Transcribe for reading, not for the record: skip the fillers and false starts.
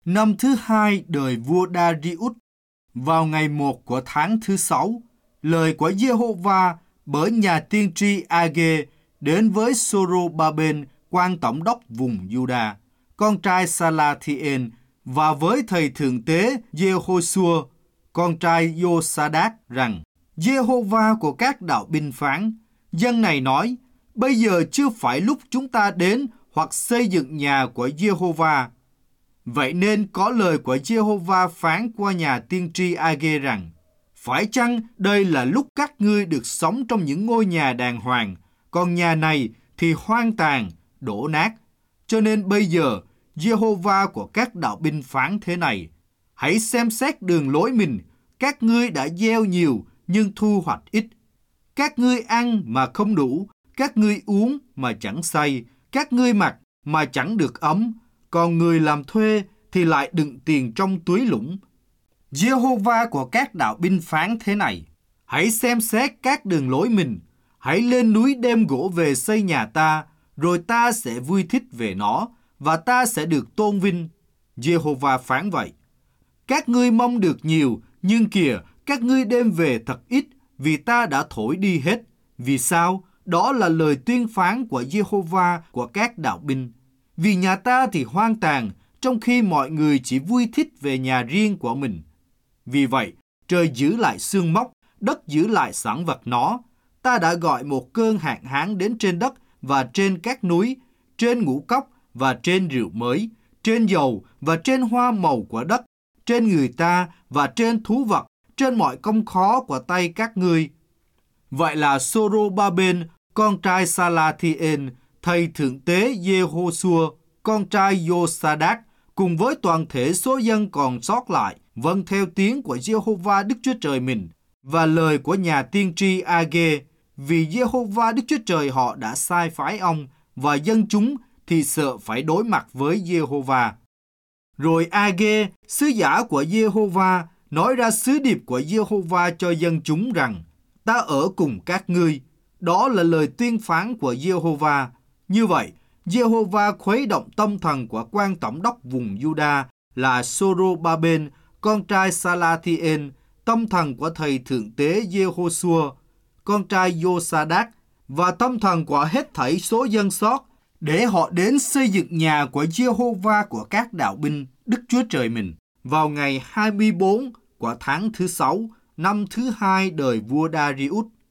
Năm thứ hai đời vua Darius, vào ngày 1 của tháng thứ 6, lời của Giê-hô-va bởi nhà tiên tri A-ghê đến với Sô-rô-ba-bên, quan tổng đốc vùng Giu-đa, con trai Sa-la-thi-ên, và với thầy thượng tế Giê-hô-xua, con trai Giô-sa-đát rằng: Giê-hô-va của các đạo binh phán, dân này nói: bây giờ chưa phải lúc chúng ta đến hoặc xây dựng nhà của Giê-hô-va. Vậy nên có lời của Giê-hô-va phán qua nhà tiên tri A-ghê rằng: phải chăng đây là lúc các ngươi được sống trong những ngôi nhà đàng hoàng, còn nhà này thì hoang tàn, đổ nát. Cho nên bây giờ Giê-hô-va của các đạo binh phán thế này: hãy xem xét đường lối mình, các ngươi đã gieo nhiều nhưng thu hoạch ít. Các ngươi ăn mà không đủ, các ngươi uống mà chẳng say, các ngươi mặc mà chẳng được ấm, còn người làm thuê thì lại đựng tiền trong túi lũng. Giê-hô-va của các đạo binh phán thế này: hãy xem xét các đường lối mình, hãy lên núi đem gỗ về xây nhà ta, rồi ta sẽ vui thích về nó, và ta sẽ được tôn vinh. Giê-hô-va phán vậy. Các ngươi mong được nhiều, nhưng kìa, các ngươi đem về thật ít, vì ta đã thổi đi hết. Vì sao? Đó là lời tuyên phán của Giê-hô-va của các đạo binh. Vì nhà ta thì hoang tàn, trong khi mọi người chỉ vui thích về nhà riêng của mình. Vì vậy, trời giữ lại xương móc, đất giữ lại sản vật nó. Ta đã gọi một cơn hạn hán đến trên đất và trên các núi, trên ngũ cốc và trên rượu mới, trên dầu và trên hoa màu của đất, trên người ta và trên thú vật, trên mọi công khó của tay các ngươi. Vậy là Sô-rô-ba-bên, con trai Sa-la-thi-ên, thầy thượng tế Giê-hô-xua, con trai Giô-sa-đát, cùng với toàn thể số dân còn sót lại, vâng theo tiếng của Giê-hô-va Đức Chúa Trời mình và lời của nhà tiên tri A-ghê, vì Giê-hô-va Đức Chúa Trời họ đã sai phái ông, và dân chúng thì sợ phải đối mặt với Giê-hô-va. Rồi A-ghê, sứ giả của Giê-hô-va, nói ra sứ điệp của Giê-hô-va cho dân chúng rằng: ta ở cùng các ngươi. Đó là lời tuyên phán của Giê-hô-va. Như vậy, Giê-hô-va khuấy động tâm thần của quan tổng đốc vùng Giu-đa là Sô-rô-ba-bên, con trai Sa-la-thi-ên, tâm thần của thầy thượng tế Giê-hô-xua, con trai Giô-sa-đát, và tâm thần của hết thảy số dân sót, để họ đến xây dựng nhà của Giê-hô-va của các đạo binh, Đức Chúa Trời mình, vào ngày 24 của tháng thứ 6, năm thứ hai đời vua Darius.